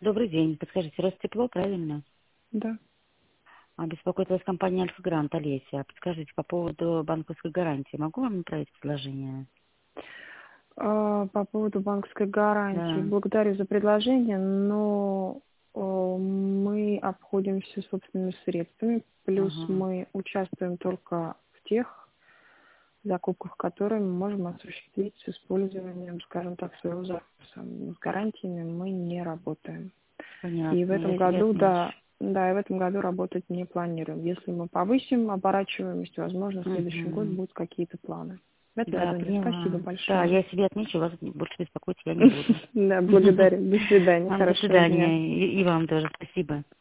Добрый день. Подскажите, Ростепло, правильно? Да. Беспокоит вас компания Альфа Грант, Олеся. Подскажите, по поводу банковской гарантии. Могу вам направить предложение? По поводу банковской гарантии. Да. Благодарю за предложение, но мы обходимся собственными средствами, плюс Ага. мы участвуем только в тех закупках, которые мы можем осуществить с использованием, скажем так, своего запаса. С гарантиями мы не работаем. И в Понятно. этом Я себе году, отмечу. и в этом году работать не планируем. Если мы повысим оборачиваемость, возможно, в следующем году Угу. будут какие-то планы. В этом Да, году нет. Спасибо поняла. Да, большое. я себе отмечу, вас больше беспокоить я не буду. Да, благодарю. До свидания. Вам до Хорошего дня. свидания. И вам тоже спасибо.